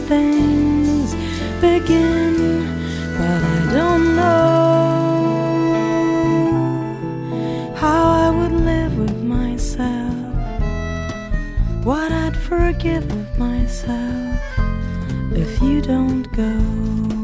things begin, but I don't know how I would live with myself, what I'd forgive of myself if you don't go.